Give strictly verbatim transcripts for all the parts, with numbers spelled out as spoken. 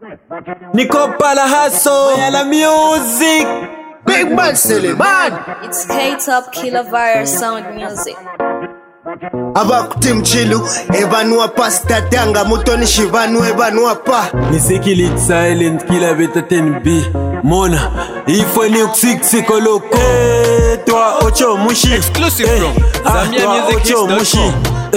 Nico Palahasso, la music. Big man silly man. It's K-Top Killer Virus Sound Music. Abakuti mchilu evanua pasta tanga mutoni shivanu evanua pa Nisikili silent killer beta ten B Mona ifo ni uksik koloko Eh toi ocho mushi Exclusive from Zambia Music ocho mushi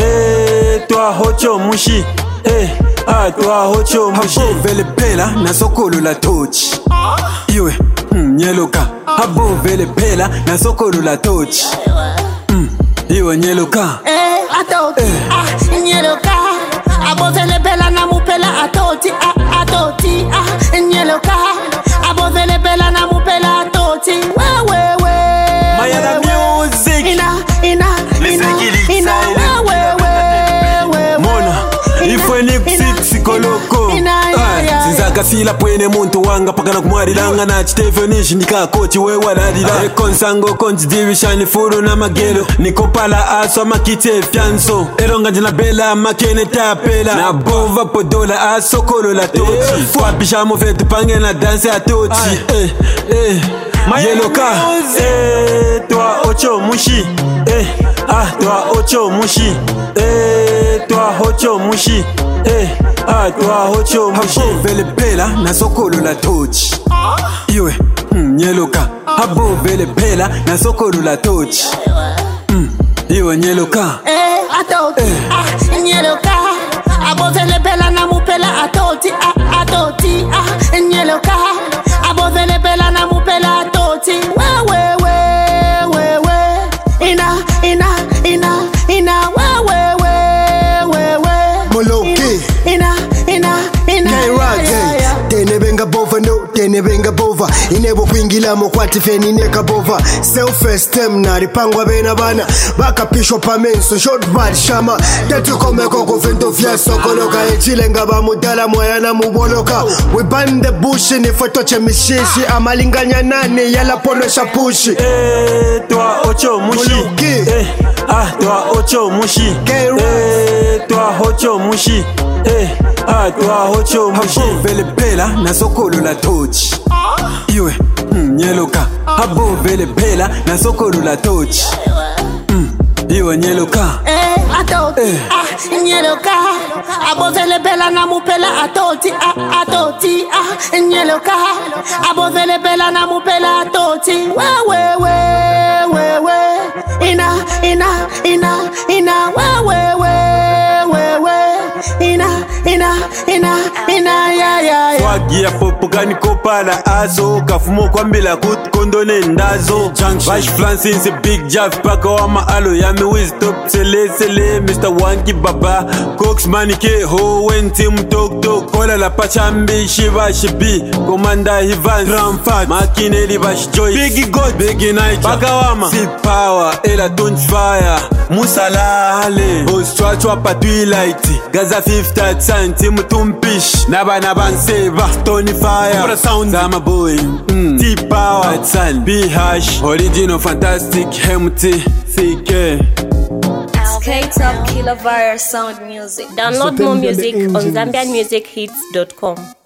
Eh toi ocho mushi Eh ah toi ocho mushi Vele pela na sokolo la tochi Iwe mm, nyeloka Habo vele pela na sokolo la tochi mm, Iwe nyeloka Eh atoti ah nyeloka Abo vele pela na mupela atoti ah atoti ah nyeloka Abo vele pela na mupela atoti we we we Mayana music Ina ina ina ina we we we Mona ifwe ni kusik koloko Sinzaka sila pwene muntu wanga pakana kumwarilanga na chitefyo nishindika kochi we waladila Ekonsango konti divishani furu na magelo Nikopala aso makite fianso Elonga jina bela makene tapela Na bova podola aso kolo la tochi Fwa pishamo fetu pange na danse a tochi Eh eh Yeloka Eh toi ocho mushi Eh ah toi ocho mushi Eh toi ocho mushi Eh ah toi ocho mushi Vele pela na sokolo la tochi Iwe mm, nyeloka Habo vele pela na sokolo la tochi mm, Iwe nyeloka Eh atoti ah nyeloka Abo vele pela na mupela atoti ah atoti ah nyeloka Abo vele pela na mupela atoti we we we we we Ina ina ina ina we we we we we Moloki Ina ina ina K-Rock Tene benga bova no tene benga bova Inebo kuingila mokwati feni neka bova Self-esteem na ripangwa bena bana Baka pisho pa menso short bad shama Tetu komeko kufento fya sokoloka Echile nga ba mudala mwayana muboloka We ban the bush ni foto che mishishi Amalinganya nane yala pono shapushi Eh toi ocho mushi Moloki Eh ah toi ocho mushi K-Rock Eh toi ocho mushi Eh ah toi ocho mushi Vele pela na sokolo la tochi Iwe mm, nyeloka Habo vele pela na sokolo la tochi mm, Iwe nyeloka Eh atoti ah nyeloka Abo vele pela na mupela atoti ah atoti ah nyeloka Abo vele pela na mupela atoti we we we we we Ina ina ina ina we we we we we Ina ina ina ina ya ya ya Swagi ya popo kani kopala aso Kafumo kwa mbila kut kondone ndazo Vash Francis big jaff paka wa maalo Yami wiz top sele sele mister Wanky baba Cox manike ho wenti mtok tok Kola la pachambi shiva shibi Komanda Hivan Ramfat Makineli bash joy Biggie God Biggie Night Baka wama Sip power Ela don't fire Musalale Ostrachwa pa twilight Gaza fifty centi mutumpish Naba naban seva Stony fire For the sound Zama boy mm. T-Power Atsan B-Hash Original Fantastic Hemti C K It's K-Top Killer Virus Sound Music. Download more music on zambian music hits dot com.